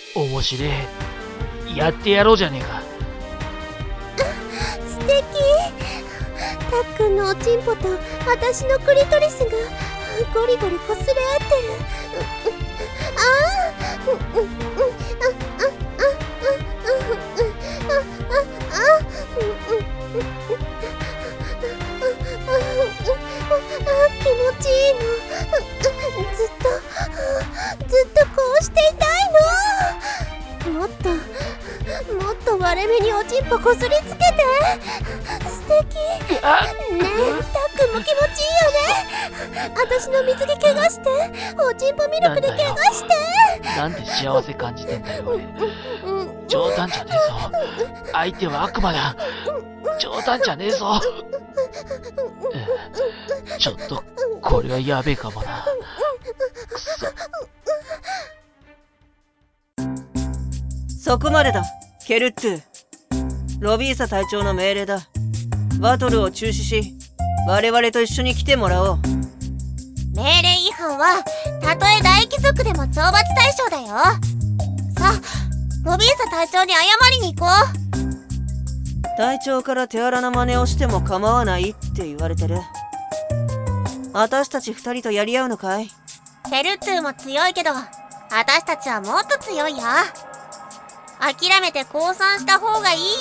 面白え。やってやろうじゃねえか。 素敵。たっくんのおちんぽと私のクリトリスがゴリゴリこすれ合ってる。気持ちいいの。ずっとこうしていたいの。もっと割れ目におちんぽこすりつけて。素敵ねえ。たっくんも気持ちいいよね。私の水着怪我して、おちんぽミルクで怪我して。 なんで幸せ感じてんだよ俺。冗談じゃねえぞ。相手は悪魔だ。冗談じゃねえぞ。ちょっとこれはやべえかもな。くそ。 そこまでだ、ケルットゥ。ロビーサ隊長の命令だ。バトルを中止し、我々と一緒に来てもらおう。 命令違反はたとえ大貴族でも懲罰対象だよ。さあ、ロビーサ隊長に謝りに行こう。 隊長から手荒な真似をしても構わないって言われてる。私たち二人とやり合うのかい？ ケルットゥも強いけど、私たちはもっと強いよ。諦めて降参した方がいいよ。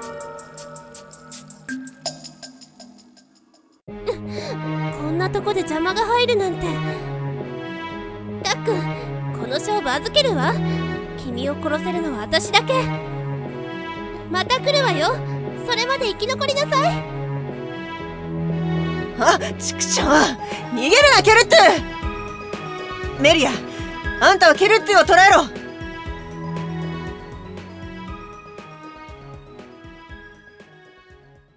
こんなとこで邪魔が入るなんて。たっくん、この勝負預けるわ。君を殺せるのは私だけ。また来るわよ。それまで生き残りなさい。 あ、ちくしょう。逃げるな、ケルットゥ。メリア、あんたはケルットゥを捕らえろ。